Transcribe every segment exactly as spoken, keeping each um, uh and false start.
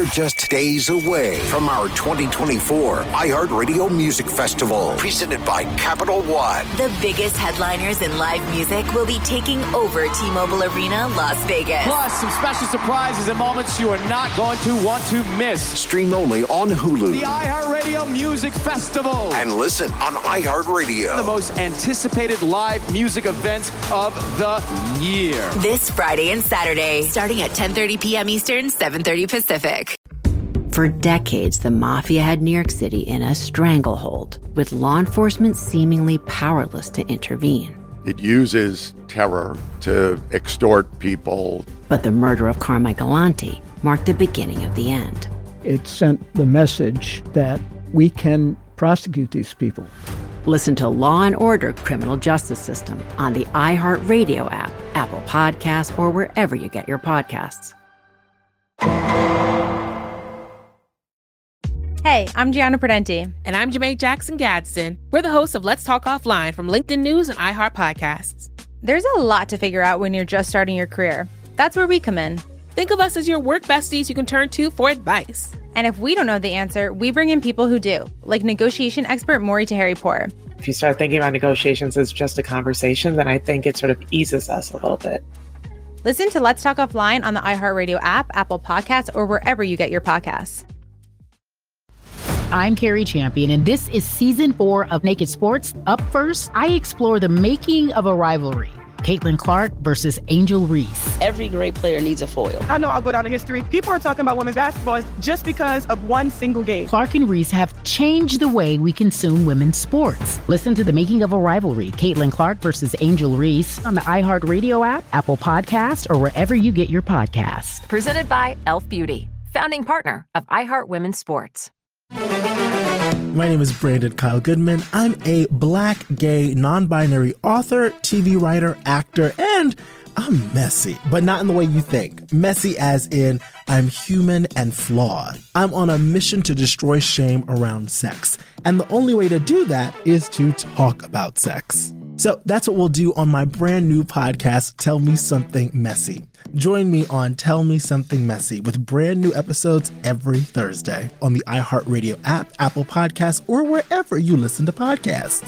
just days away from our twenty twenty-four iHeartRadio Music Festival, presented by Capital One. The biggest headliners in live music will be taking over T-Mobile Arena, Las Vegas. Plus, some special surprises and moments you are not going to want to miss. Stream only on Hulu. The iHeartRadio Music Festival. And listen on iHeartRadio. The most anticipated live music event of the year. This Friday and Saturday, starting at ten thirty p.m. Eastern, seven thirty Pacific. For decades, the mafia had New York City in a stranglehold, with law enforcement seemingly powerless to intervene. It uses terror to extort people. But the murder of Carmine Galante marked the beginning of the end. It sent the message that we can prosecute these people. Listen to Law and Order: Criminal Justice System on the iHeartRadio app, Apple Podcasts, or wherever you get your podcasts. Hey, I'm Gianna Prudenti. And I'm Jermaine Jackson Gadsden. We're the hosts of Let's Talk Offline from LinkedIn News and iHeart Podcasts. There's a lot to figure out when you're just starting your career. That's where we come in. Think of us as your work besties you can turn to for advice. And if we don't know the answer, we bring in people who do, like negotiation expert Maury Taheri-Pour. If you start thinking about negotiations as just a conversation, then I think it sort of eases us a little bit. Listen to Let's Talk Offline on the iHeartRadio app, Apple Podcasts, or wherever you get your podcasts. I'm Carrie Champion, and this is season four of Naked Sports. Up first, I explore the making of a rivalry. Caitlin Clark versus Angel Reese. Every great player needs a foil. I know I'll go down in history. People are talking about women's basketball just because of one single game. Clark and Reese have changed the way we consume women's sports. Listen to the making of a rivalry. Caitlin Clark versus Angel Reese on the iHeartRadio app, Apple Podcasts, or wherever you get your podcasts. Presented by e l f Beauty, founding partner of iHeart Women's Sports. My name is Brandon Kyle Goodman. I'm a black, gay, non-binary author, T V writer, actor, and I'm messy, but not in the way you think. Messy as in I'm human and flawed. I'm on a mission to destroy shame around sex. And the only way to do that is to talk about sex. So that's what we'll do on my brand new podcast, Tell Me Something Messy. Join me on Tell Me Something Messy with brand new episodes every Thursday on the iHeartRadio app, Apple Podcasts, or wherever you listen to podcasts.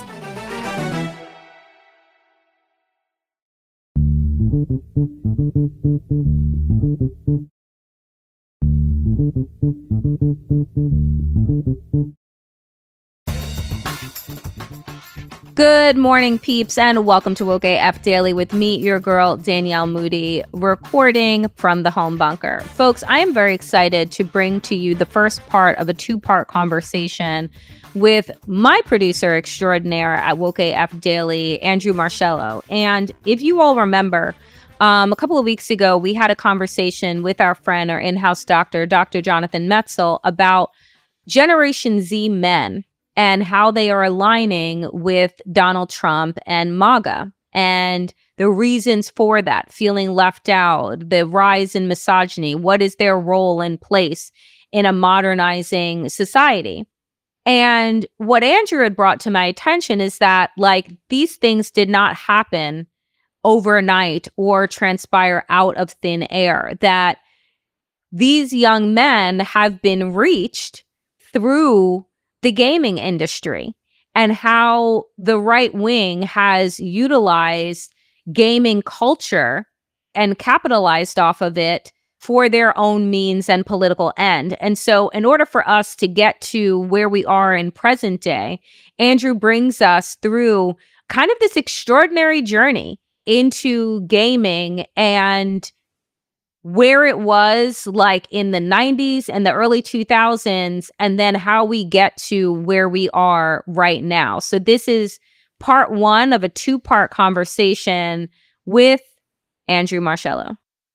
Good morning, peeps, and welcome to Woke A F Daily with me, your girl, Danielle Moody, recording from the home bunker. Folks, I am very excited to bring to you the first part of a two-part conversation with my producer extraordinaire at Woke A F Daily, Andrew Marcello. And if you all remember, um, a couple of weeks ago, we had a conversation with our friend, our in-house doctor, Doctor Jonathan Metzl, about Generation Z men and how they are aligning with Donald Trump and MAGA, and the reasons for that, feeling left out, the rise in misogyny, what is their role and place in a modernizing society. And what Andrew had brought to my attention is that, like, these things did not happen overnight or transpire out of thin air, that these young men have been reached through the gaming industry, and how the right wing has utilized gaming culture and capitalized off of it for their own means and political end. And so in order for us to get to where we are in present day, Andrew brings us through kind of this extraordinary journey into gaming and where it was like in the nineties and the early two thousands, and then how we get to where we are right now. So this is part one of a two-part conversation with Andrew Marcello.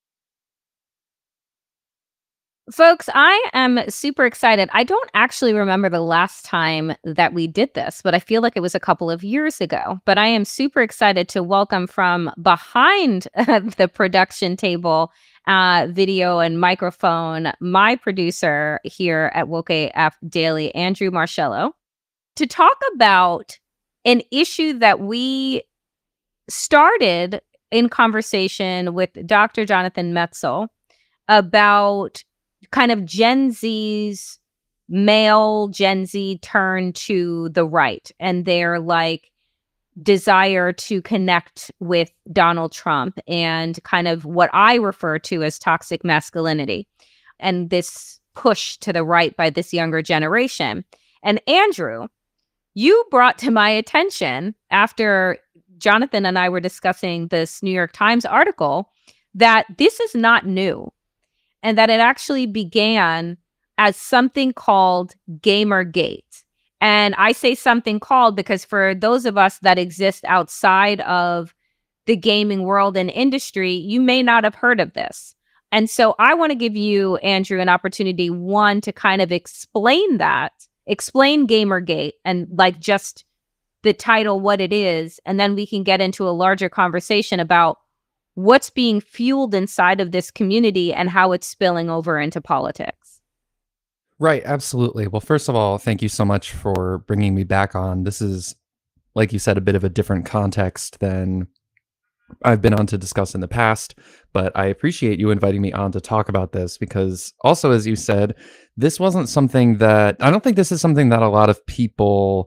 Folks, I am super excited. I don't actually remember the last time that we did this, but I feel like it was a couple of years ago. But I am super excited to welcome from behind the production table, uh, video and microphone, my producer here at Woke A F Daily, Andrew Marcello, to talk about an issue that we started in conversation with Doctor Jonathan Metzl about kind of Gen Z's male Gen Z turn to the right and their like desire to connect with Donald Trump and kind of what I refer to as toxic masculinity and this push to the right by this younger generation. And Andrew, you brought to my attention after Jonathan and I were discussing this New York Times article that this is not new and that it actually began as something called Gamergate. And I say something called because for those of us that exist outside of the gaming world and industry, you may not have heard of this. And so I want to give you, Andrew, an opportunity, one, to kind of explain that, explain Gamergate and like just the title, what it is, and then we can get into a larger conversation about what's being fueled inside of this community and how it's spilling over into politics. Right, absolutely. Well, first of all, thank you so much for bringing me back on. This is, like you said, a bit of a different context than I've been on to discuss in the past, but I appreciate you inviting me on to talk about this because also, as you said, this wasn't something that, I don't think this is something that a lot of people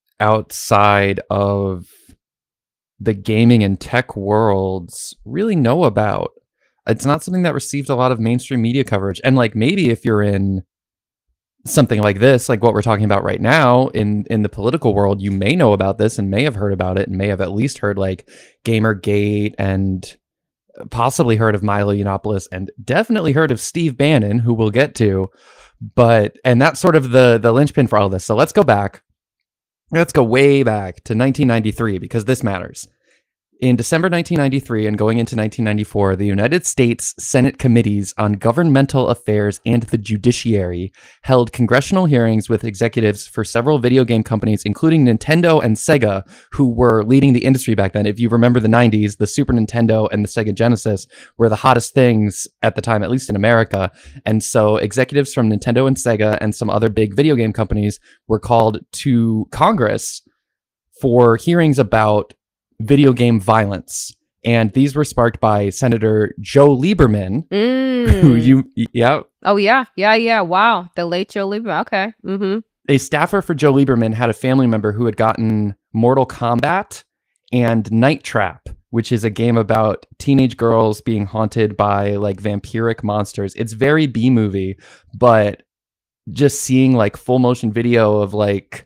outside of the gaming and tech worlds really know about. It's not something that received a lot of mainstream media coverage. And like maybe if you're in something like this, like what we're talking about right now in in the political world, you may know about this and may have heard about it and may have at least heard like Gamergate and possibly heard of Milo Yiannopoulos and definitely heard of Steve Bannon, who we'll get to. But and that's sort of the the linchpin for all of this. So let's go back. Let's go way back to nineteen ninety-three because this matters. In December nineteen ninety-three and going into nineteen ninety-four, the United States Senate Committees on Governmental Affairs and the Judiciary held congressional hearings with executives for several video game companies, including Nintendo and Sega, who were leading the industry back then. If you remember the nineties, the Super Nintendo and the Sega Genesis were the hottest things at the time, at least in America. And so executives from Nintendo and Sega and some other big video game companies were called to Congress for hearings about video game violence. And these were sparked by Senator Joe Lieberman, mm. who you, yeah. Oh, yeah. Yeah, yeah. Wow. The late Joe Lieberman. Okay. Mm-hmm. A staffer for Joe Lieberman had a family member who had gotten Mortal Kombat and Night Trap, which is a game about teenage girls being haunted by like vampiric monsters. It's very B-movie, but just seeing like full motion video of like,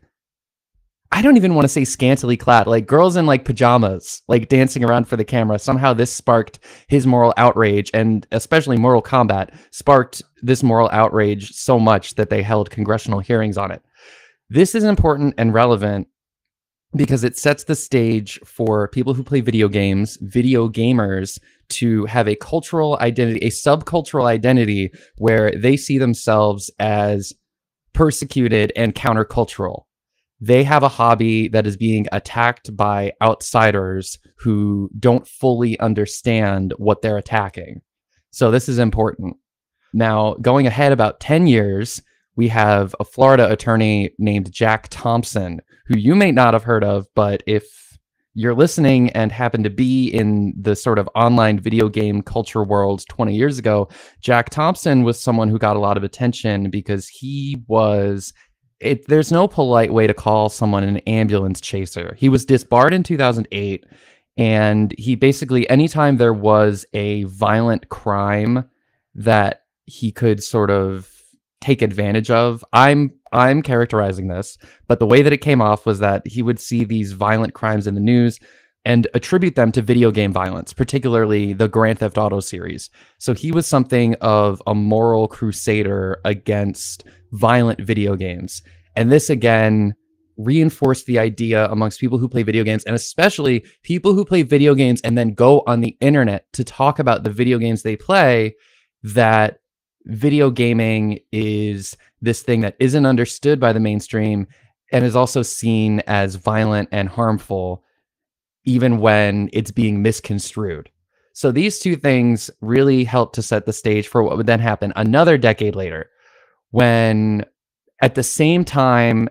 I don't even want to say scantily clad, like girls in like pajamas, like dancing around for the camera. Somehow this sparked his moral outrage, and especially Mortal Kombat sparked this moral outrage so much that they held congressional hearings on it. This is important and relevant because it sets the stage for people who play video games, video gamers, to have a cultural identity, a subcultural identity where they see themselves as persecuted and countercultural. They have a hobby that is being attacked by outsiders who don't fully understand what they're attacking. So this is important. Now, going ahead about ten years, we have a Florida attorney named Jack Thompson, who you may not have heard of, but if you're listening and happen to be in the sort of online video game culture world twenty years ago, Jack Thompson was someone who got a lot of attention because he was... It, there's no polite way to call someone an ambulance chaser. He was disbarred in two thousand eight, and he basically, anytime there was a violent crime that he could sort of take advantage of, I'm I'm characterizing this, but the way that it came off was that he would see these violent crimes in the news and attribute them to video game violence, particularly the Grand Theft Auto series. So he was something of a moral crusader against violent video games. And this, again, reinforced the idea amongst people who play video games, and especially people who play video games and then go on the internet to talk about the video games they play, that video gaming is this thing that isn't understood by the mainstream and is also seen as violent and harmful, even when it's being misconstrued. So these two things really helped to set the stage for what would then happen another decade later, when at the same time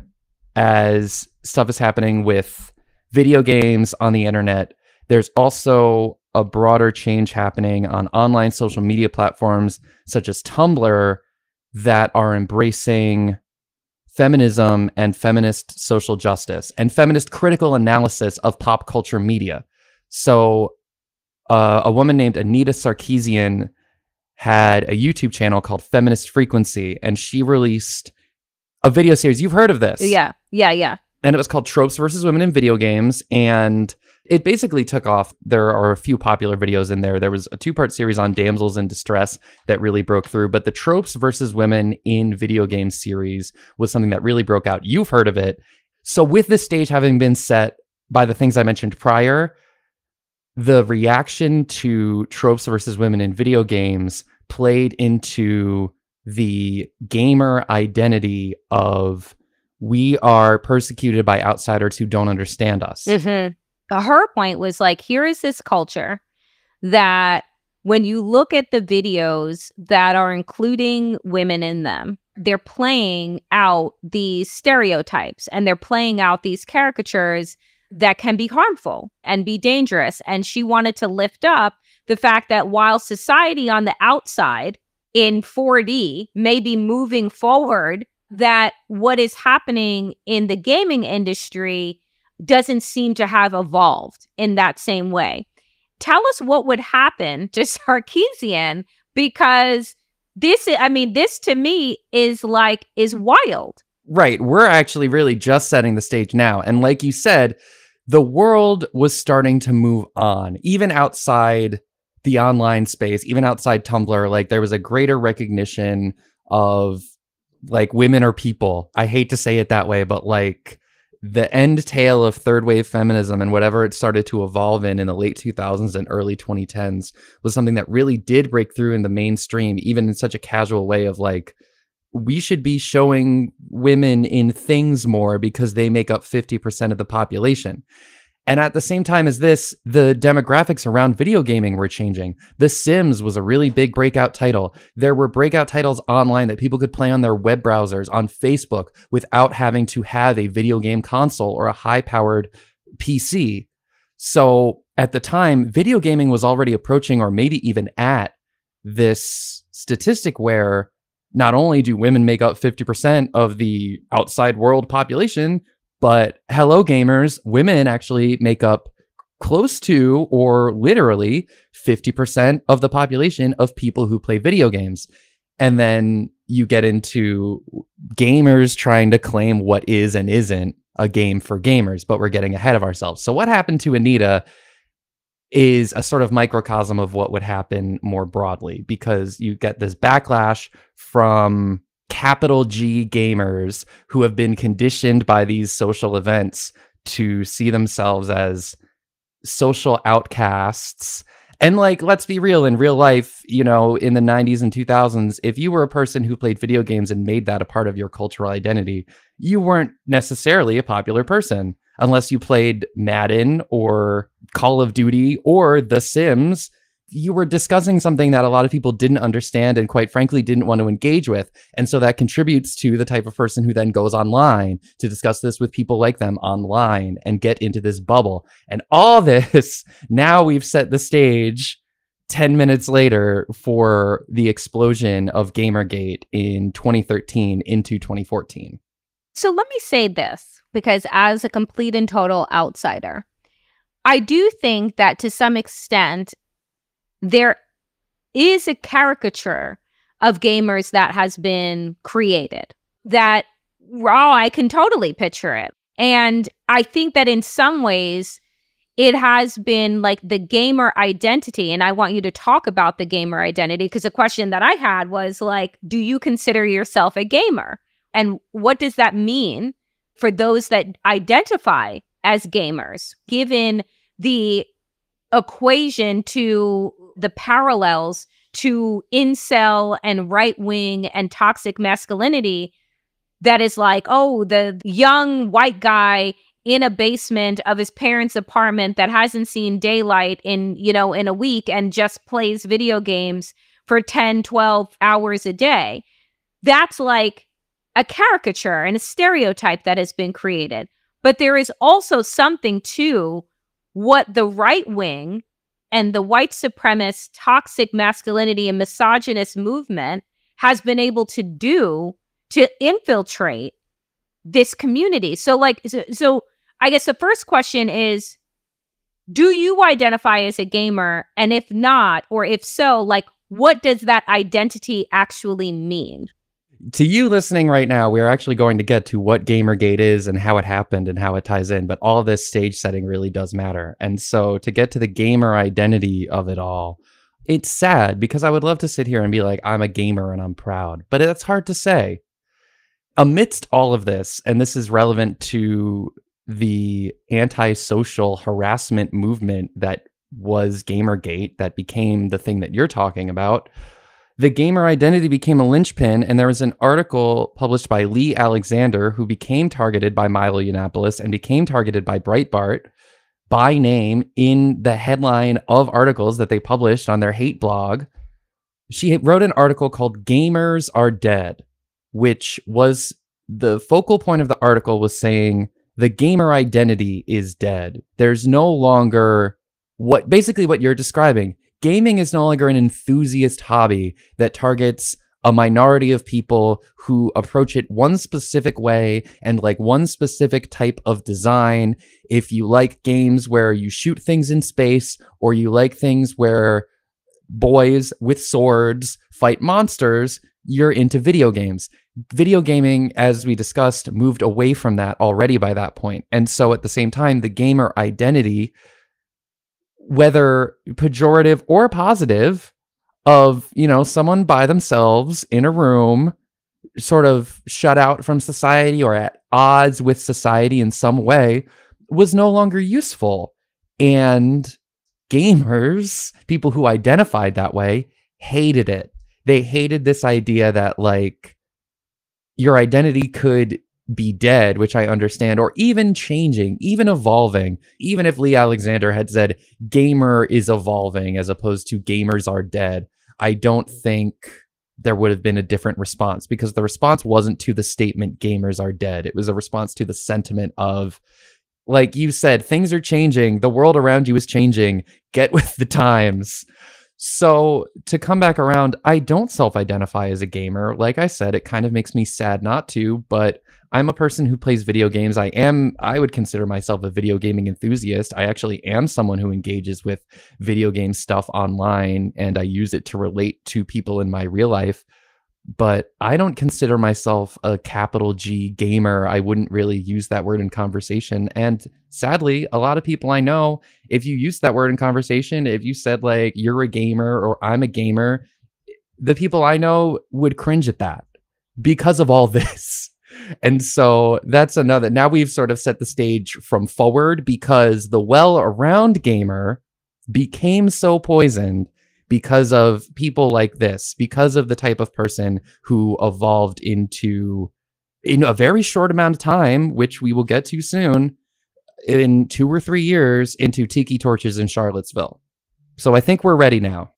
as stuff is happening with video games on the internet, there's also a broader change happening on online social media platforms such as Tumblr that are embracing feminism and feminist social justice and feminist critical analysis of pop culture media. So uh, a woman named Anita Sarkeesian had a YouTube channel called Feminist Frequency, and she released a video series. You've heard of this? Yeah, yeah, yeah. And it was called Tropes versus Women in Video Games, and it basically took off. There are a few popular videos in there. There was a two-part series on damsels in distress that really broke through, but the Tropes versus Women in Video Games series was something that really broke out. You've heard of it. So with this stage having been set by the things I mentioned prior, the reaction to Tropes versus Women in Video Games played into the gamer identity of we are persecuted by outsiders who don't understand us. Mm-hmm. Her point was like, here is this culture that when you look at the videos that are including women in them, they're playing out these stereotypes and they're playing out these caricatures that can be harmful and be dangerous. And she wanted to lift up the fact that while society on the outside in four D may be moving forward, that what is happening in the gaming industry doesn't seem to have evolved in that same way. Tell us what would happen to Sarkeesian, because this, I mean, this to me is like, is wild. Right. We're actually really just setting the stage now. And like you said, the world was starting to move on, even outside the online space, even outside Tumblr. Like there was a greater recognition of like women are people. I hate to say it that way, but like the end tail of third wave feminism and whatever it started to evolve in in the late two thousands and early twenty tens was something that really did break through in the mainstream, even in such a casual way of like, we should be showing women in things more because they make up fifty percent of the population. And at the same time as this, the demographics around video gaming were changing. The Sims was a really big breakout title. There were breakout titles online that people could play on their web browsers, on Facebook, without having to have a video game console or a high-powered P C. So at the time, video gaming was already approaching or maybe even at this statistic where not only do women make up fifty percent of the outside world population, but hello gamers, women actually make up close to or literally fifty percent of the population of people who play video games. And then you get into gamers trying to claim what is and isn't a game for gamers, but we're getting ahead of ourselves. So what happened to Anita is a sort of microcosm of what would happen more broadly, because you get this backlash from capital G gamers who have been conditioned by these social events to see themselves as social outcasts. And like, let's be real, in real life, you know, in the nineties and two thousands, if you were a person who played video games and made that a part of your cultural identity, you weren't necessarily a popular person unless you played Madden or Call of Duty or The Sims. You were discussing something that a lot of people didn't understand and quite frankly didn't want to engage with. And so that contributes to the type of person who then goes online to discuss this with people like them online and get into this bubble. And all this, now we've set the stage ten minutes later for the explosion of Gamergate in twenty thirteen into twenty fourteen. So let me say this, because as a complete and total outsider, I do think that to some extent, there is a caricature of gamers that has been created that, raw, I can totally picture it. And I think that in some ways, it has been like the gamer identity. And I want you to talk about the gamer identity, because the question that I had was like, do you consider yourself a gamer? And what does that mean for those that identify as gamers, given the equation to the parallels to incel and right-wing and toxic masculinity that is like, oh, the young white guy in a basement of his parents' apartment that hasn't seen daylight in, you know, in a week and just plays video games for ten, twelve hours a day. That's like a caricature and a stereotype that has been created. But there is also something to what the right wing and the white supremacist, toxic masculinity and misogynist movement has been able to do to infiltrate this community. So like, so, so I guess the first question is, do you identify as a gamer? And if not, or if so, like, what does that identity actually mean? To you listening right now, we're actually going to get to what Gamergate is and how it happened and how it ties in, but all this stage setting really does matter. And so to get to the gamer identity of it all, it's sad because I would love to sit here and be like, I'm a gamer and I'm proud, but it's hard to say. Amidst all of this, and this is relevant to the anti-social harassment movement that was Gamergate, that became the thing that you're talking about, the gamer identity became a linchpin, and there was an article published by Lee Alexander, who became targeted by Milo Yiannopoulos and became targeted by Breitbart by name in the headline of articles that they published on their hate blog. She wrote an article called Gamers Are Dead, which was the focal point of the article was saying the gamer identity is dead. There's no longer what basically what you're describing. Gaming is no longer an enthusiast hobby that targets a minority of people who approach it one specific way and like one specific type of design. If you like games where you shoot things in space, or you like things where boys with swords fight monsters, you're into video games. Video gaming, as we discussed, moved away from that already by that point. And so at the same time, the gamer identity, whether pejorative or positive, of, you know, someone by themselves in a room, sort of shut out from society or at odds with society in some way, was no longer useful. And gamers, people who identified that way, hated it. They hated this idea that, like, your identity could be dead, which I understand, or even changing, even evolving. Even if Lee Alexander had said gamer is evolving as opposed to gamers are dead, I don't think there would have been a different response, because the response wasn't to the statement gamers are dead. It was a response to the sentiment of, like you said, things are changing. The world around you is changing. Get with the times. So to come back around, I don't self-identify as a gamer. Like I said, it kind of makes me sad not to, but I'm a person who plays video games. I am, I would consider myself a video gaming enthusiast. I actually am someone who engages with video game stuff online, and I use it to relate to people in my real life. But I don't consider myself a capital G gamer. I wouldn't really use that word in conversation. And sadly, a lot of people I know, if you use that word in conversation, if you said like, you're a gamer or I'm a gamer, the people I know would cringe at that because of all this. And so that's another, now we've sort of set the stage from forward, because the well around gamer became so poisoned because of people like this, because of the type of person who evolved into, in a very short amount of time, which we will get to soon, in two or three years, into tiki torches in Charlottesville. So I think we're ready now.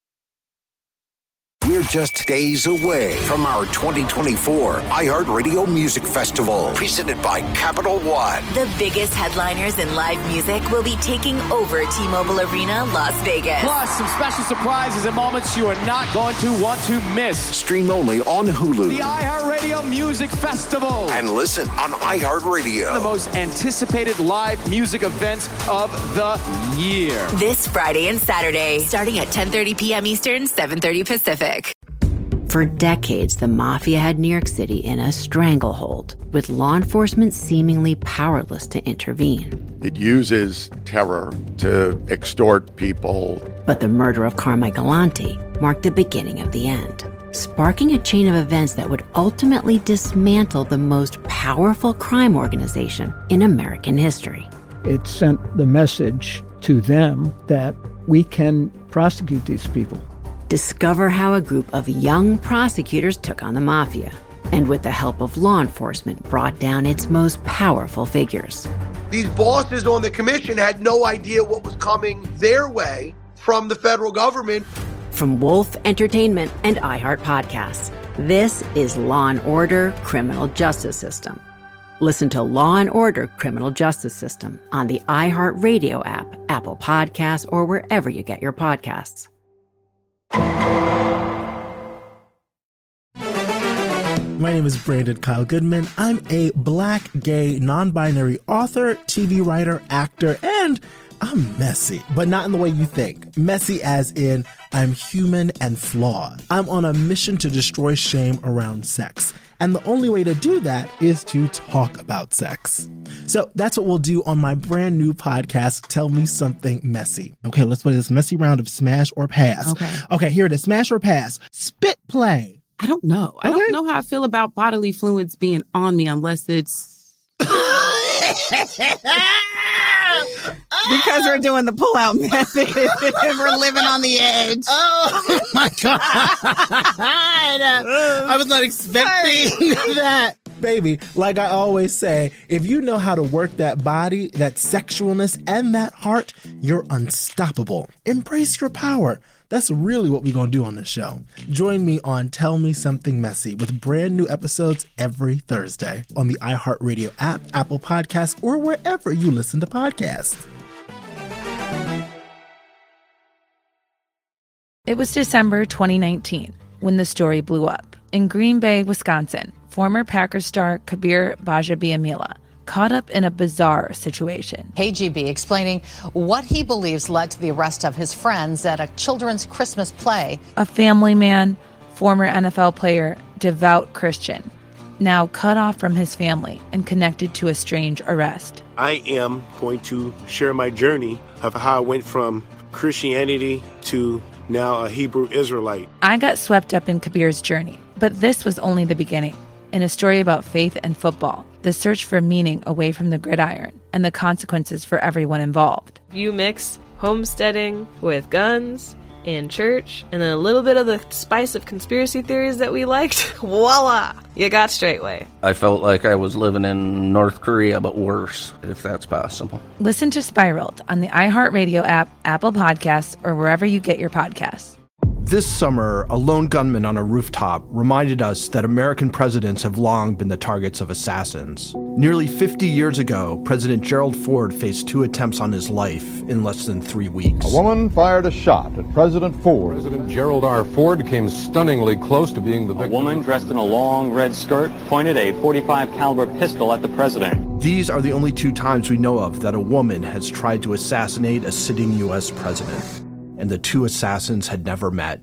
We're just days away from our twenty twenty-four iHeartRadio Music Festival, presented by Capital One. The biggest headliners in live music will be taking over T-Mobile Arena, Las Vegas. Plus, some special surprises and moments you are not going to want to miss. Stream only on Hulu. The iHeartRadio Music Festival. And listen on iHeartRadio. The most anticipated live music event of the year. This Friday and Saturday, starting at ten thirty p.m. Eastern, seven thirty Pacific. For decades, the mafia had New York City in a stranglehold, with law enforcement seemingly powerless to intervene. It uses terror to extort people. But the murder of Carmine Galante marked the beginning of the end, sparking a chain of events that would ultimately dismantle the most powerful crime organization in American history. It sent the message to them that we can prosecute these people. Discover how a group of young prosecutors took on the mafia, and with the help of law enforcement, brought down its most powerful figures. These bosses on the commission had no idea what was coming their way from the federal government. From Wolf Entertainment and iHeart Podcasts, this is Law and Order: Criminal Justice System. Listen to Law and Order: Criminal Justice System on the iHeartRadio app, Apple Podcasts, or wherever you get your podcasts. My name is Brandon Kyle Goodman. I'm a black, gay, non-binary author, T V writer, actor, and I'm messy, but not in the way you think. Messy as in I'm human and flawed. I'm on a mission to destroy shame around sex. And the only way to do that is to talk about sex. So that's what we'll do on my brand new podcast, Tell Me Something Messy. Okay, let's play this messy round of smash or pass. Okay. Okay, here it is. Smash or pass. Spit play. I don't know. I don't know how I feel about bodily fluids being on me unless it's Because we're doing the pull-out method. We're living on the edge. Oh my God. I was not expecting that. Baby, like I always say, if you know how to work that body, that sexualness, and that heart, you're unstoppable. Embrace your power. That's really what we're going to do on this show. Join me on Tell Me Something Messy with brand new episodes every Thursday on the iHeartRadio app, Apple Podcasts, or wherever you listen to podcasts. It was December twenty nineteen when the story blew up. In Green Bay, Wisconsin, former Packers star Kabir Gbaja-Biamila caught up in a bizarre situation. K G B explaining what he believes led to the arrest of his friends at a children's Christmas play. A family man, former N F L player, devout Christian, now cut off from his family and connected to a strange arrest. I am going to share my journey of how I went from Christianity to now a Hebrew Israelite. I got swept up in Kabir's journey, but this was only the beginning. In a story about faith and football, the search for meaning away from the gridiron, and the consequences for everyone involved. You mix homesteading with guns and church, and then a little bit of the spice of conspiracy theories that we liked. Voila! You got Straightway. I felt like I was living in North Korea, but worse, if that's possible. Listen to Spiraled on the iHeartRadio app, Apple Podcasts, or wherever you get your podcasts. This summer, a lone gunman on a rooftop reminded us that American presidents have long been the targets of assassins. Nearly fifty years ago, President Gerald Ford faced two attempts on his life in less than three weeks. A woman fired a shot at President Ford. President Gerald R. Ford came stunningly close to being the victim. A woman dressed in a long red skirt pointed a forty-five caliber pistol at the president. These are the only two times we know of that a woman has tried to assassinate a sitting U S president. And the two assassins had never met.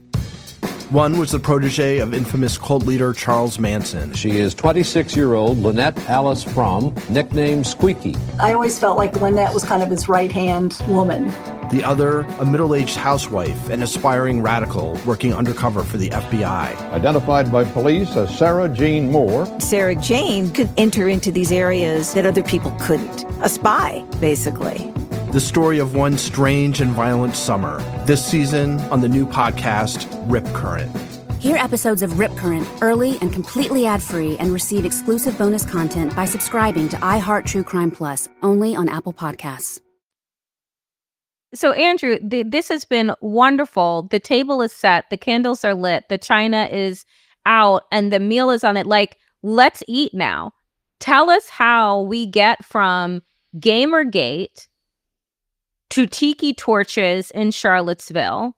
One was the protege of infamous cult leader Charles Manson. She is twenty-six-year-old Lynette Alice Fromm, nicknamed Squeaky. I always felt like Lynette was kind of his right-hand woman. The other, a middle-aged housewife and aspiring radical working undercover for the F B I. Identified by police as Sarah Jane Moore. Sarah Jane could enter into these areas that other people couldn't. A spy, basically. The story of one strange and violent summer. This season on the new podcast, Rip Current. Hear episodes of Rip Current early and completely ad-free, and receive exclusive bonus content by subscribing to iHeart True Crime Plus, only on Apple Podcasts. So, Andrew, th- this has been wonderful. The table is set, the candles are lit, the china is out, and the meal is on it. Like, let's eat now. Tell us how we get from Gamergate to tiki torches in Charlottesville,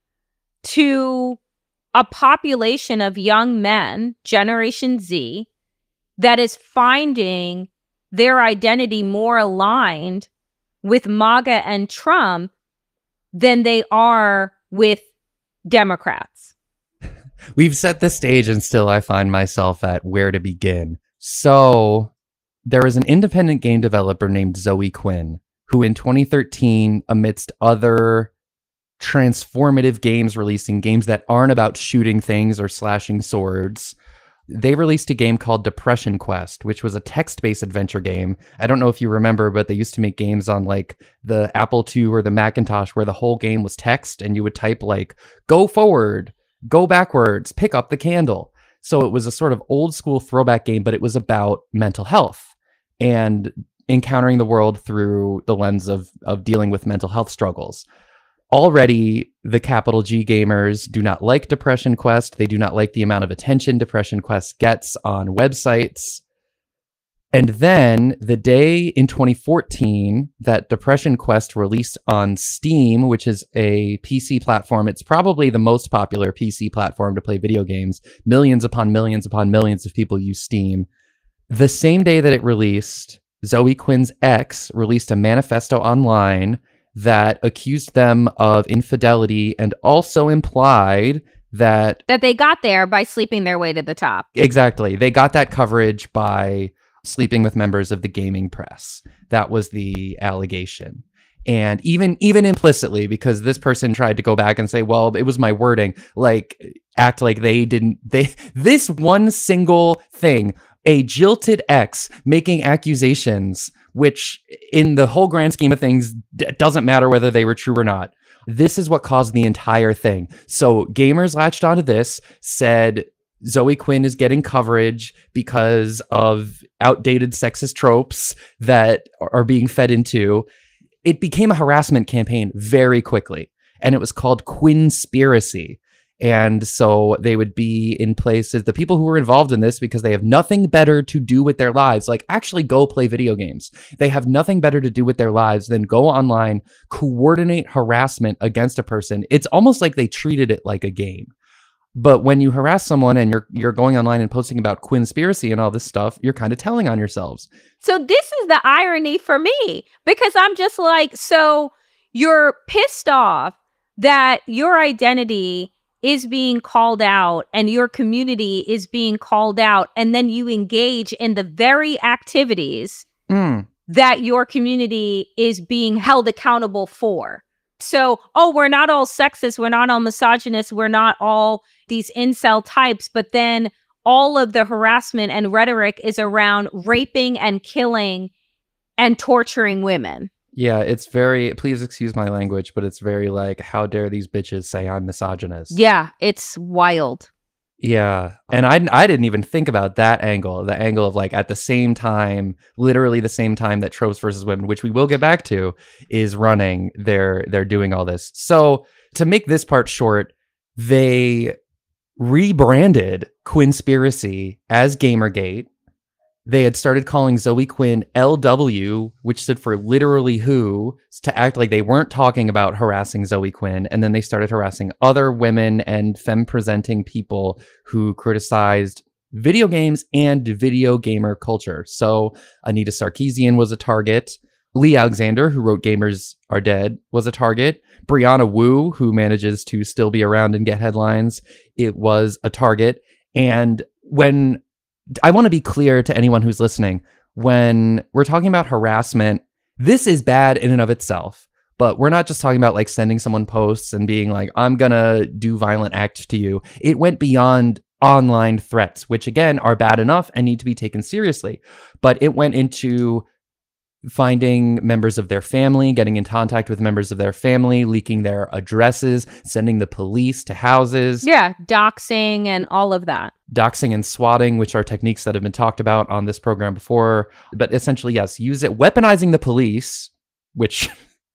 to a population of young men, Generation Z, that is finding their identity more aligned with MAGA and Trump than they are with Democrats. We've set the stage, and still I find myself at where to begin. So there is an independent game developer named Zoe Quinn, who in twenty thirteen, amidst other transformative games releasing, games that aren't about shooting things or slashing swords, they released a game called Depression Quest, which was a text-based adventure game. I don't know if you remember, but they used to make games on like the Apple two or the Macintosh where the whole game was text and you would type like, go forward, go backwards, pick up the candle. So it was a sort of old school throwback game, but it was about mental health and encountering the world through the lens of of dealing with mental health struggles. Already, the capital G gamers do not like Depression Quest. They do not like the amount of attention Depression Quest gets on websites. And then the day in twenty fourteen that Depression Quest released on Steam, which is a P C platform, it's probably the most popular P C platform to play video games. Millions upon millions upon millions of people use Steam. The same day that it released, Zoe Quinn's ex released a manifesto online that accused them of infidelity and also implied that... That they got there by sleeping their way to the top. Exactly. They got that coverage by sleeping with members of the gaming press. That was the allegation. And even even implicitly, because this person tried to go back and say, well, it was my wording, like act like they didn't, they, this one single thing, a jilted ex making accusations, which in the whole grand scheme of things, d- doesn't matter whether they were true or not. This is what caused the entire thing. So gamers latched onto this, said, Zoe Quinn is getting coverage because of outdated sexist tropes that are being fed into. It became a harassment campaign very quickly, and it was called Quinspiracy. And so they would be in places, the people who were involved in this, because they have nothing better to do with their lives, like actually go play video games. They have nothing better to do with their lives than go online, coordinate harassment against a person. It's almost like they treated it like a game. But when you harass someone and you're you're going online and posting about Quinspiracy and all this stuff, you're kind of telling on yourselves. So this is the irony for me, because I'm just like, so you're pissed off that your identity is being called out and your community is being called out, and then you engage in the very activities Mm. that your community is being held accountable for. So, oh, we're not all sexist, we're not all misogynist, we're not all these incel types, but then all of the harassment and rhetoric is around raping and killing and torturing women. Yeah, it's very, please excuse my language, but it's very like, how dare these bitches say I'm misogynist? Yeah, it's wild. Yeah. And I, I didn't even think about that angle, the angle of like at the same time, literally the same time that Tropes versus Women, which we will get back to, is running, they're, they're doing all this. So to make this part short, they rebranded Quinspiracy as Gamergate. They had started calling Zoe Quinn L W, which stood for literally who, to act like they weren't talking about harassing Zoe Quinn. And then they started harassing other women and femme-presenting people who criticized video games and video gamer culture. So Anita Sarkeesian was a target. Lee Alexander, who wrote Gamers Are Dead, was a target. Brianna Wu, who manages to still be around and get headlines, it was a target. And when I want to be clear to anyone who's listening, when we're talking about harassment, this is bad in and of itself, but we're not just talking about like sending someone posts and being like, I'm gonna do violent acts to you. It went beyond online threats, which again are bad enough and need to be taken seriously, but it went into finding members of their family, getting in contact with members of their family, leaking their addresses, sending the police to houses. Yeah, doxing and all of that. Doxing and swatting, which are techniques that have been talked about on this program before. But essentially, yes, use it. Weaponizing the police, which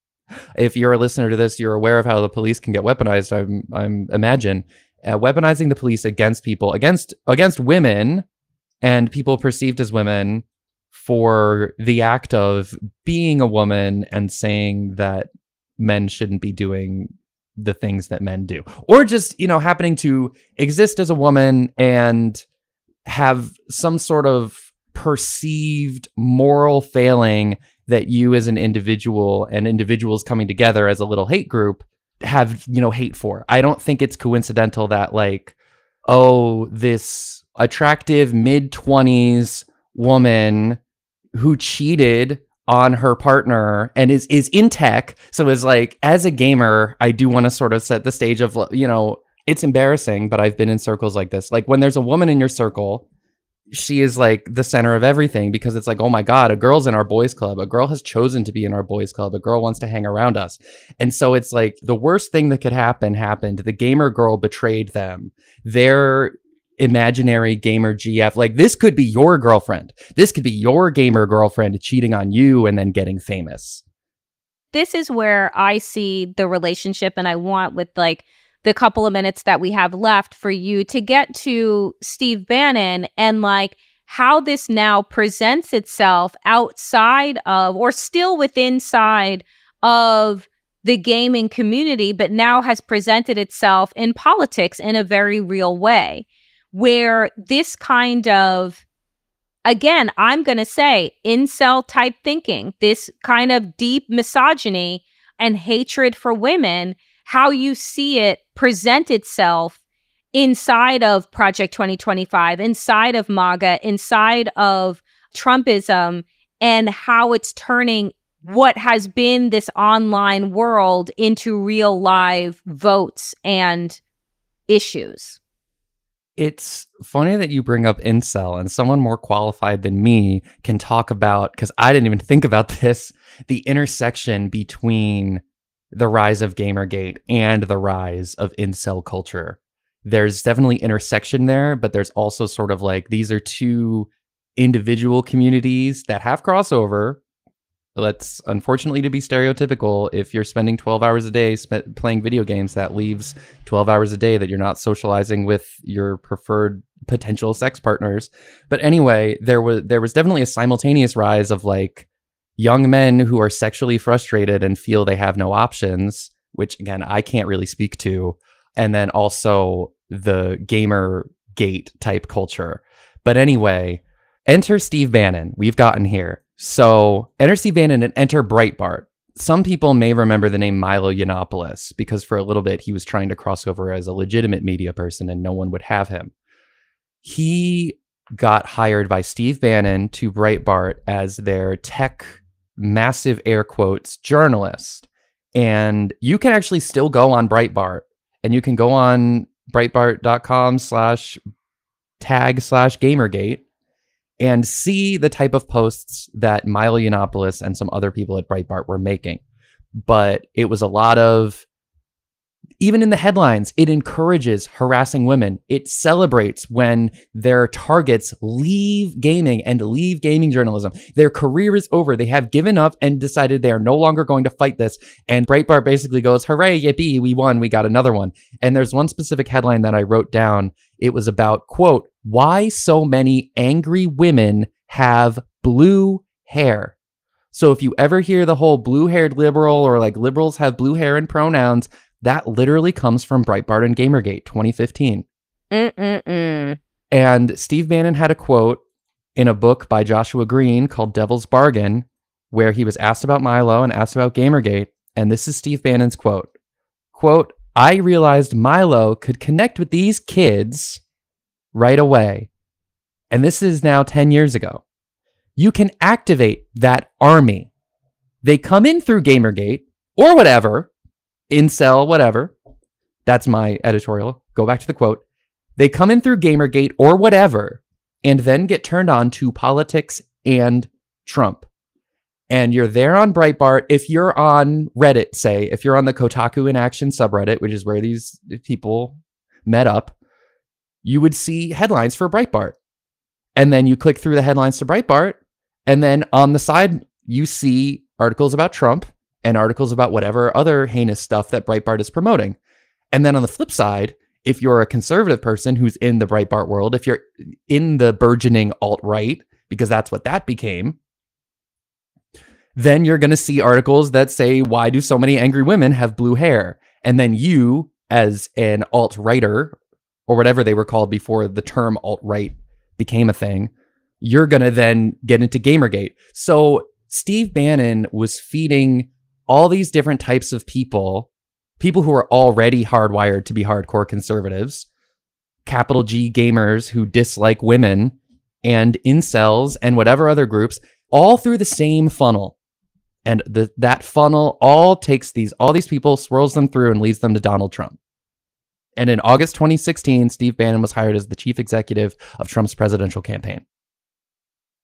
if you're a listener to this, you're aware of how the police can get weaponized, I'm, I'm imagine. Uh, weaponizing the police against people, against against women and people perceived as women for the act of being a woman and saying that men shouldn't be doing the things that men do, or just, you know, happening to exist as a woman and have some sort of perceived moral failing that you as an individual and individuals coming together as a little hate group have, you know, hate for. I don't think it's coincidental that like, oh, this attractive mid twenties woman who cheated on her partner and is is in tech, so is like, as a gamer, I do want to sort of set the stage of, you know, it's embarrassing, but I've been in circles like this. Like when there's a woman in your circle, she is like the center of everything, because it's like, oh my God, a girl's in our boys club. A girl has chosen to be in our boys club. A girl wants to hang around us. And so it's like the worst thing that could happen happened. The gamer girl betrayed them. Their imaginary gamer G F, like this could be your girlfriend. This could be your gamer girlfriend cheating on you and then getting famous. This is where I see the relationship, and I want, with like the couple of minutes that we have left, for you to get to Steve Bannon and like how this now presents itself outside of, or still within side of, the gaming community, but now has presented itself in politics in a very real way, where this kind of, again, I'm going to say incel type thinking, this kind of deep misogyny and hatred for women, how you see it present itself inside of Project twenty twenty-five, inside of MAGA, inside of Trumpism, and how it's turning what has been this online world into real live votes and issues. It's funny that you bring up incel, and someone more qualified than me can talk about, because I didn't even think about this, the intersection between the rise of Gamergate and the rise of incel culture. There's definitely intersection there, but there's also sort of like, these are two individual communities that have crossover. Let's, unfortunately, to be stereotypical, if you're spending twelve hours a day sp- playing video games, that leaves twelve hours a day that you're not socializing with your preferred potential sex partners. But anyway, there was there was definitely a simultaneous rise of like young men who are sexually frustrated and feel they have no options, which again, I can't really speak to. And then also the gamer gate type culture. But anyway, enter Steve Bannon. We've gotten here. So enter Steve Bannon and enter Breitbart. Some people may remember the name Milo Yiannopoulos because for a little bit he was trying to cross over as a legitimate media person and no one would have him. He got hired by Steve Bannon to Breitbart as their tech, massive air quotes, journalist. And you can actually still go on Breitbart, and you can go on breitbart.com slash tag slash Gamergate and see the type of posts that Milo Yiannopoulos and some other people at Breitbart were making. But it was a lot of, even in the headlines, it encourages harassing women. It celebrates when their targets leave gaming and leave gaming journalism. Their career is over. They have given up and decided they are no longer going to fight this. And Breitbart basically goes, hooray, yippee, we won, we got another one. And there's one specific headline that I wrote down. It was about, quote, why so many angry women have blue hair. So if you ever hear the whole blue-haired liberal or like liberals have blue hair and pronouns, that literally comes from Breitbart and Gamergate twenty fifteen. Mm-mm-mm. And Steve Bannon had a quote in a book by Joshua Green called Devil's Bargain, where he was asked about Milo and asked about Gamergate. And this is Steve Bannon's quote. Quote, I realized Milo could connect with these kids right away. And this is now ten years ago. You can activate that army. They come in through Gamergate or whatever, incel, whatever. That's my editorial. Go back to the quote. They come in through Gamergate or whatever, and then get turned on to politics and Trump. And you're there on Breitbart. If you're on Reddit, say, if you're on the Kotaku in Action subreddit, which is where these people met up, you would see headlines for Breitbart. And then you click through the headlines to Breitbart, and then on the side, you see articles about Trump and articles about whatever other heinous stuff that Breitbart is promoting. And then on the flip side, if you're a conservative person who's in the Breitbart world, if you're in the burgeoning alt-right, because that's what that became, then you're going to see articles that say, why do so many angry women have blue hair? And then you, as an alt-righter, or whatever they were called before the term alt-right became a thing, you're going to then get into Gamergate. So Steve Bannon was feeding all these different types of people, people who are already hardwired to be hardcore conservatives, capital G gamers who dislike women, and incels and whatever other groups, all through the same funnel. And the, that funnel all takes these, all these people, swirls them through and leads them to Donald Trump. And in August twenty sixteen, Steve Bannon was hired as the chief executive of Trump's presidential campaign. We're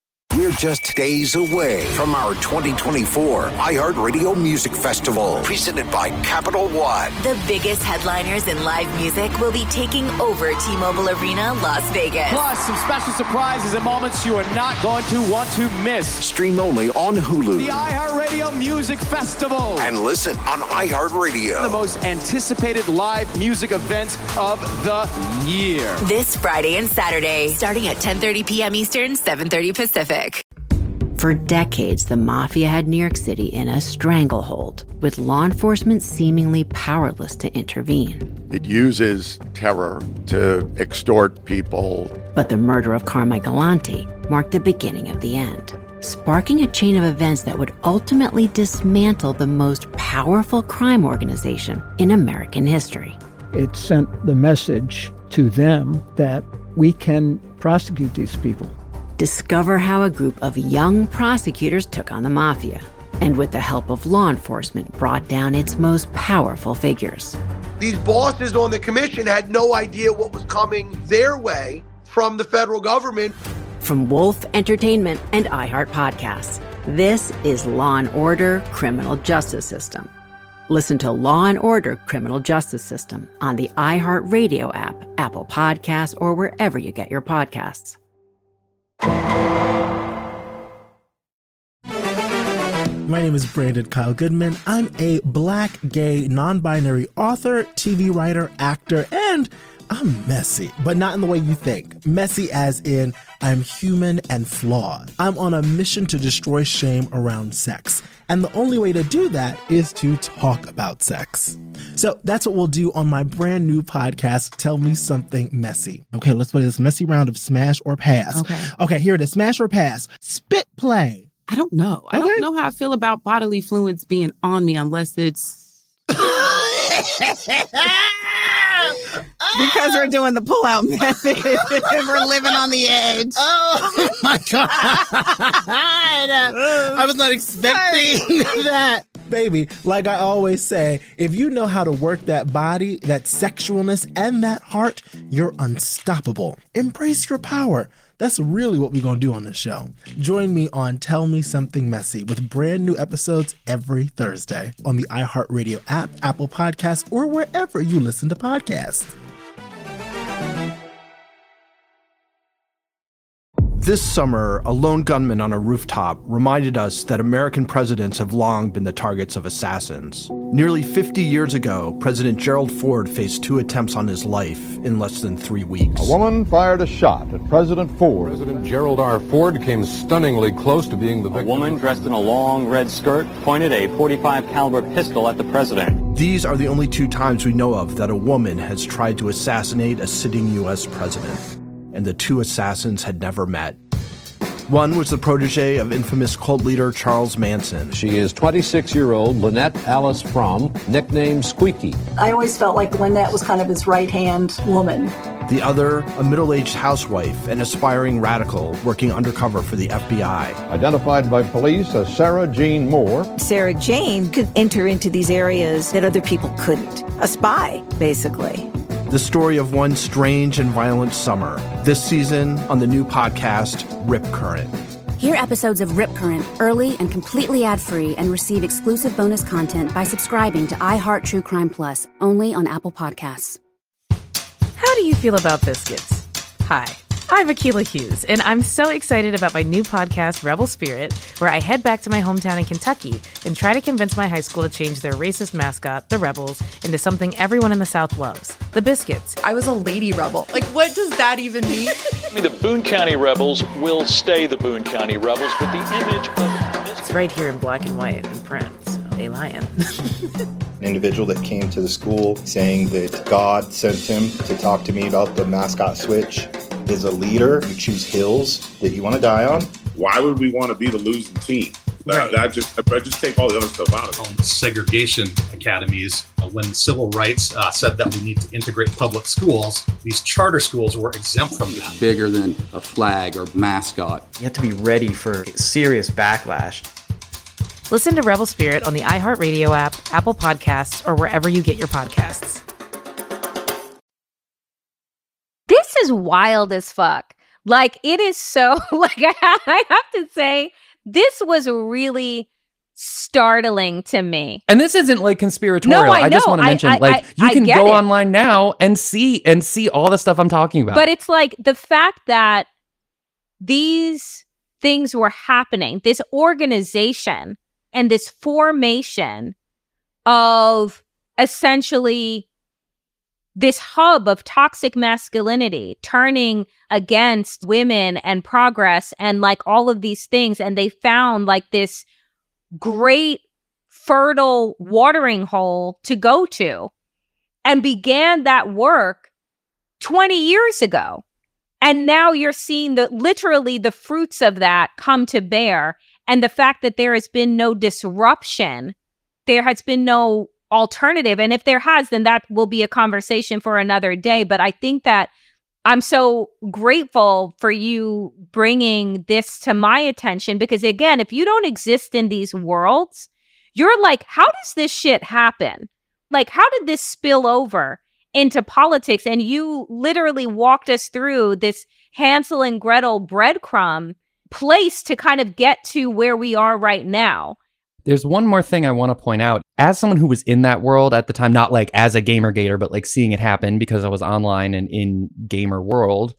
We're just days away from our twenty twenty-four iHeartRadio Music Festival, presented by Capital One. The biggest headliners in live music will be taking over T-Mobile Arena, Las Vegas. Plus, some special surprises and moments you are not going to want to miss. Stream only on Hulu. The iHeartRadio Music Festival. And listen on iHeartRadio. The most anticipated live music event of the year. This Friday and Saturday, starting at ten thirty p.m. Eastern, seven thirty Pacific. For decades, the mafia had New York City in a stranglehold, with law enforcement seemingly powerless to intervene. It uses terror to extort people. But the murder of Carmine Galante marked the beginning of the end, sparking a chain of events that would ultimately dismantle the most powerful crime organization in American history. It sent the message to them that we can prosecute these people. Discover how a group of young prosecutors took on the mafia, and with the help of law enforcement, brought down its most powerful figures. These bosses on the commission had no idea what was coming their way from the federal government. From Wolf Entertainment and iHeart Podcasts, this is Law and Order: Criminal Justice System. Listen to Law and Order: Criminal Justice System on the iHeartRadio app, Apple Podcasts, or wherever you get your podcasts. My name is Brandon Kyle Goodman. I'm a black, gay, non-binary author, T V writer, actor, and I'm messy, but not in the way you think. Messy as in I'm human and flawed. I'm on a mission to destroy shame around sex. And the only way to do that is to talk about sex. So that's what we'll do on my brand new podcast, Tell Me Something Messy. Okay, let's play this messy round of smash or pass. Okay. Okay, here it is. Smash or pass. Spit play. I don't know. I don't know how I feel about bodily fluids being on me unless it's because we're doing the pull-out method. We're living on the edge. Oh my God. I was not expecting that. Baby, like I always say, if you know how to work that body, that sexualness, and that heart, you're unstoppable. Embrace your power. That's really what we're going to do on this show. Join me on Tell Me Something Messy with brand new episodes every Thursday on the iHeartRadio app, Apple Podcasts, or wherever you listen to podcasts. This summer, a lone gunman on a rooftop reminded us that American presidents have long been the targets of assassins. Nearly fifty years ago, President Gerald Ford faced two attempts on his life in less than three weeks. A woman fired a shot at President Ford. President Gerald R. Ford came stunningly close to being the victim. A woman dressed in a long red skirt pointed a forty-five caliber pistol at the president. These are the only two times we know of that a woman has tried to assassinate a sitting U S president. And the two assassins had never met. One was the protege of infamous cult leader Charles Manson. She is twenty-six-year-old Lynette Alice Fromm, nicknamed Squeaky. I always felt like Lynette was kind of his right-hand woman. The other, a middle-aged housewife, an aspiring radical working undercover for the F B I. Identified by police as Sarah Jean Moore. Sarah Jane could enter into these areas that other people couldn't. A spy, basically. The story of one strange and violent summer. This season on the new podcast, Rip Current. Hear episodes of Rip Current early and completely ad-free and receive exclusive bonus content by subscribing to iHeart True Crime Plus, only on Apple Podcasts. How do you feel about biscuits? Hi, I'm Akilah Hughes, and I'm so excited about my new podcast, Rebel Spirit, where I head back to my hometown in Kentucky and try to convince my high school to change their racist mascot, the Rebels, into something everyone in the South loves, the Biscuits. I was a lady rebel. Like, what does that even mean? I mean, the Boone County Rebels will stay the Boone County Rebels, but the image of... It's right here in black and white in print, so they lying. An individual that came to the school saying that God sent him to talk to me about the mascot switch is a leader. You choose hills that you want to die on. Why would we want to be the losing team? That, right. that just, I just take all the other stuff out of it. Segregation academies, uh, when civil rights uh, said that we need to integrate public schools, these charter schools were exempt from that. Bigger than a flag or mascot. You have to be ready for serious backlash. Listen to Rebel Spirit on the iHeartRadio app, Apple Podcasts, or wherever you get your podcasts. This is wild as fuck. Like, it is so, like, I have to say, this was really startling to me. And this isn't like conspiratorial. No, I, I just know. want to mention, I, I, like, I, you I can go it. online now and see and see all the stuff I'm talking about. But it's like the fact that these things were happening, this organization and this formation of essentially this hub of toxic masculinity turning against women and progress and like all of these things. And they found like this great fertile watering hole to go to and began that work twenty years ago. And now you're seeing the literally the fruits of that come to bear. And the fact that there has been no disruption, there has been no alternative. And if there has, then that will be a conversation for another day. But I think that I'm so grateful for you bringing this to my attention, because again, if you don't exist in these worlds, you're like, how does this shit happen? Like, how did this spill over into politics? And you literally walked us through this Hansel and Gretel breadcrumb place to kind of get to where we are right now. There's one more thing I want to point out. As someone who was in that world at the time, not like as a gamer gator, but like seeing it happen because I was online and in gamer world,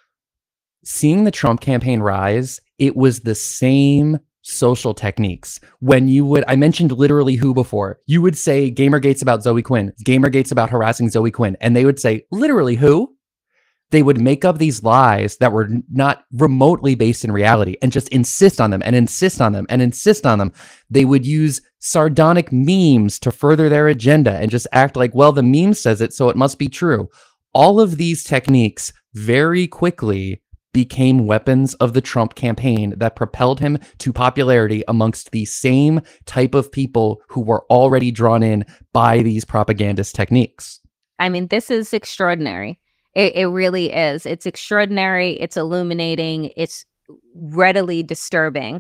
seeing the Trump campaign rise, it was the same social techniques. When you would, I mentioned literally who before, you would say Gamergate's about Zoe Quinn, Gamergate's about harassing Zoe Quinn, and they would say literally who? They would make up these lies that were not remotely based in reality and just insist on them and insist on them and insist on them. They would use sardonic memes to further their agenda and just act like, well, the meme says it, so it must be true. All of these techniques very quickly became weapons of the Trump campaign that propelled him to popularity amongst the same type of people who were already drawn in by these propagandist techniques. I mean, this is extraordinary. It, it really is. It's extraordinary. It's illuminating. It's readily disturbing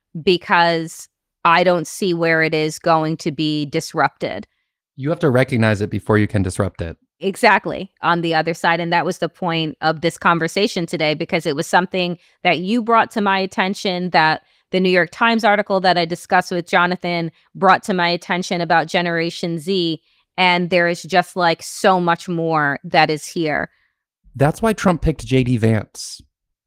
because I don't see where it is going to be disrupted. You have to recognize it before you can disrupt it. Exactly. On the other side. And that was the point of this conversation today, because it was something that you brought to my attention, that the New York Times article that I discussed with Jonathan brought to my attention about Generation Z. And there is just like so much more that is here. That's why Trump picked J D Vance.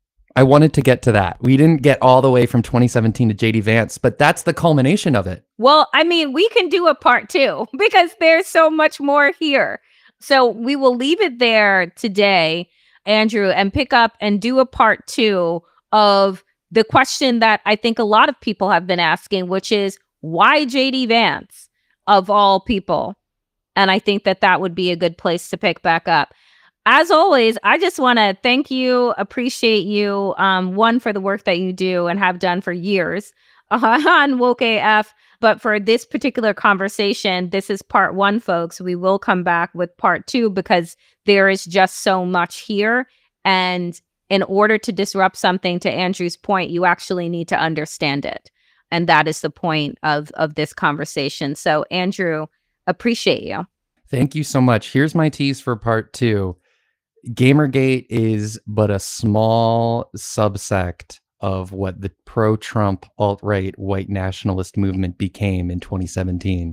I wanted to get to that. We didn't get all the way from twenty seventeen to J D Vance, but that's the culmination of it. Well, I mean, we can do a part two because there's so much more here. So we will leave it there today, Andrew, and pick up and do a part two of the question that I think a lot of people have been asking, which is why J D Vance of all people? And I think that that would be a good place to pick back up. As always, I just want to thank you, appreciate you, um, one, for the work that you do and have done for years uh, on Woke A F. But for this particular conversation, this is part one, folks. We will come back with part two because there is just so much here. And in order to disrupt something, to Andrew's point, you actually need to understand it. And that is the point of, of this conversation. So, Andrew, appreciate you. Thank you so much. Here's my tease for part two. Gamergate is but a small subsect of what the pro-Trump alt-right white nationalist movement became in twenty seventeen.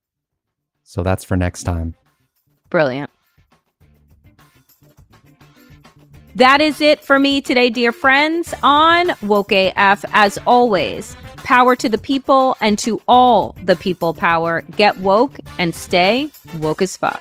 So that's for next time. Brilliant. That is it for me today, dear friends, on Woke A F. As always, power to the people, and to all the people power. Get woke and stay woke as fuck.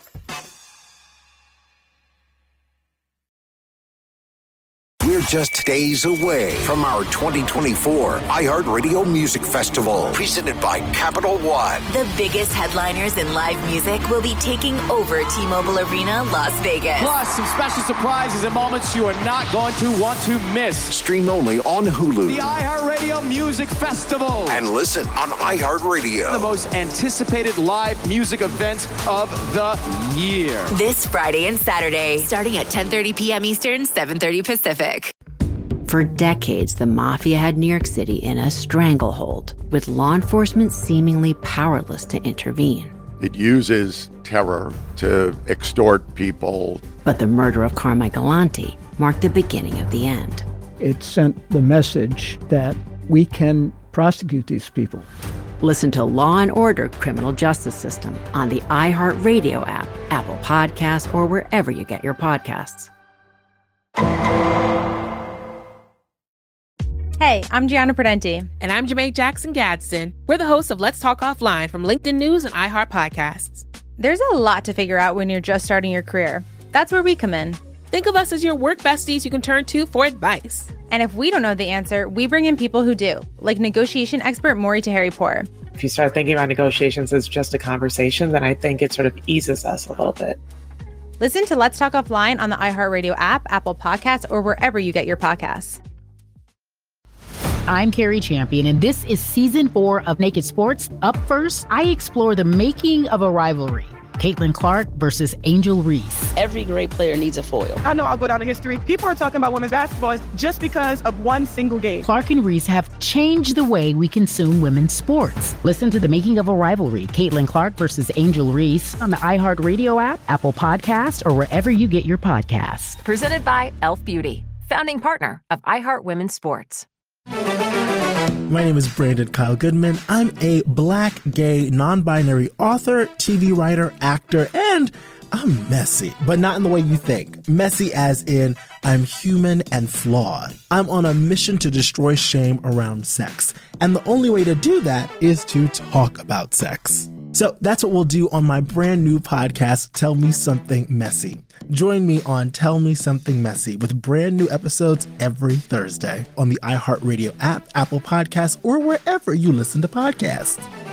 We're just days away from our twenty twenty-four iHeartRadio Music Festival, presented by Capital One. The biggest headliners in live music will be taking over T-Mobile Arena, Las Vegas. Plus, some special surprises and moments you are not going to want to miss. Stream only on Hulu. The iHeartRadio Music Festival. And listen on iHeartRadio. The most anticipated live music event of the year. This Friday and Saturday, starting at ten thirty p.m. Eastern, seven thirty Pacific. For decades, the mafia had New York City in a stranglehold, with law enforcement seemingly powerless to intervene. It uses terror to extort people. But the murder of Carmine Galante marked the beginning of the end. It sent the message that we can prosecute these people. Listen to Law and Order: Criminal Justice System on the iHeartRadio app, Apple Podcasts, or wherever you get your podcasts. Hey, I'm Gianna Prudenti. And I'm Jermaine Jackson Gadsden. We're the hosts of Let's Talk Offline from LinkedIn News and iHeart Podcasts. There's a lot to figure out when you're just starting your career. That's where we come in. Think of us as your work besties you can turn to for advice. And if we don't know the answer, we bring in people who do, like negotiation expert Maury Taheri-Pour. If you start thinking about negotiations as just a conversation, then I think it sort of eases us a little bit. Listen to Let's Talk Offline on the iHeartRadio app, Apple Podcasts, or wherever you get your podcasts. I'm Carrie Champion, and this is season four of Naked Sports. Up first, I explore the making of a rivalry. Caitlin Clark versus Angel Reese. Every great player needs a foil. I know I'll go down in history. People are talking about women's basketball just because of one single game. Clark and Reese have changed the way we consume women's sports. Listen to the making of a rivalry. Caitlin Clark versus Angel Reese on the iHeartRadio app, Apple Podcasts, or wherever you get your podcasts. Presented by e l f Beauty, founding partner of iHeart Women's Sports. My name is Brandon Kyle Goodman. I'm a black, gay, non-binary author, T V writer, actor, and I'm messy, but not in the way you think. Messy as in I'm human and flawed. I'm on a mission to destroy shame around sex. And the only way to do that is to talk about sex. So that's what we'll do on my brand new podcast, Tell Me Something Messy. Join me on Tell Me Something Messy with brand new episodes every Thursday on the iHeartRadio app, Apple Podcasts, or wherever you listen to podcasts.